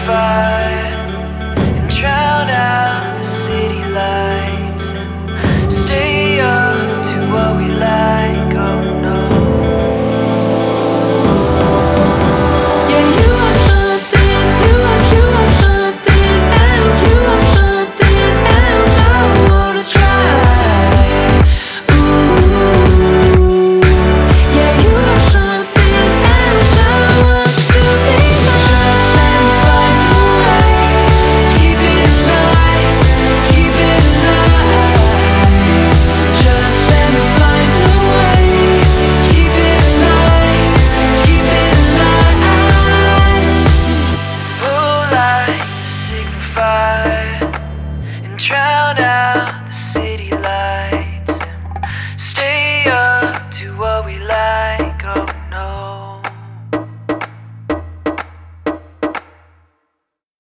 fire and drown out the city lights and stay up to what we like. Oh no. Yeah, you are something, you are something else. You are something else I wanna try. Ooh, yeah, you are something else I want to be mine. Just let me find a way to keep it alive, to keep it alive. Just let me find a way to keep it alive, to keep it alive. Full light, signify and drown out the city.